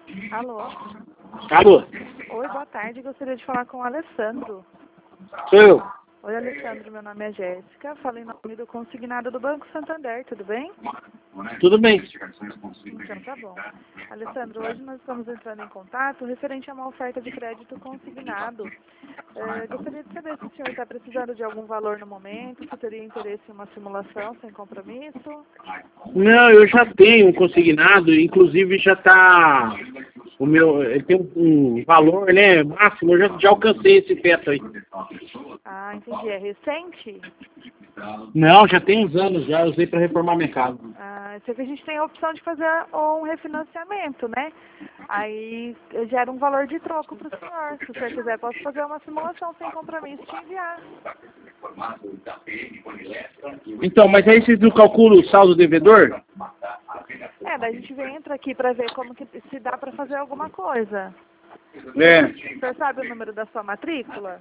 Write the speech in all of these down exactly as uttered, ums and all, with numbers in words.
Alô? Alô? Oi, boa tarde. Gostaria de falar com o Alessandro. Sou eu. Oi, Alessandro. Meu nome é Jéssica. Falei em nome do consignado do Banco Santander. Tudo bem? Tudo bem. Então, tá bom. Alessandro, hoje nós estamos entrando em contato referente a uma oferta de crédito consignado. É, gostaria de saber se o senhor está precisando de algum valor no momento, se teria interesse em uma simulação sem compromisso. Não, eu já tenho um consignado, inclusive já está... O meu, ele tem um, um valor, né, máximo, eu já, já alcancei esse teto aí. Ah, entendi. É recente? Não, já tem uns anos já, eu usei para reformar minha casa. Ah, sei que a gente tem a opção de fazer um refinanciamento, né? Aí gera um valor de troco para o senhor. Se o senhor quiser, posso fazer uma simulação sem compromisso e te enviar. Então, mas aí vocês não calculam o saldo devedor? É, daí a gente vem, entra aqui para ver como que se dá para fazer alguma coisa. É. O senhor sabe o número da sua matrícula?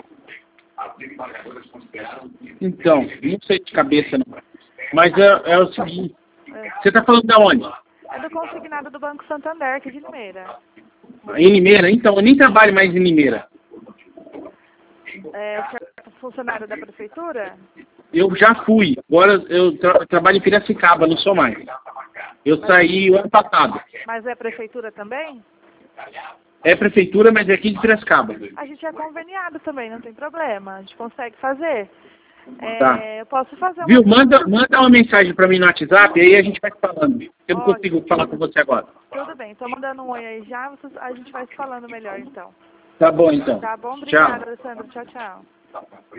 Então, não sei de cabeça não. Mas é, é o seguinte, É. você está falando de onde? É do consignado do Banco Santander, aqui de Limeira. Em Limeira? Então, eu nem trabalho mais em Limeira. É, o senhor é funcionário da prefeitura? Eu já fui, agora eu tra trabalho em Piracicaba, não sou mais. Eu saí o ano passado. Mas é prefeitura também? É prefeitura, mas é aqui de Piracicaba. A gente é conveniado também, não tem problema. A gente consegue fazer. É, Tá. eu posso fazer uma... Viu? Manda, manda uma mensagem para mim no WhatsApp, aí a gente vai falando. Eu não Ótimo. consigo falar com você agora. Tudo bem, tô mandando um oi aí já, vocês- a gente vai se falando melhor então. Tá bom, então. Tá bom? Obrigada, Tchau. Alessandro. Tchau, tchau.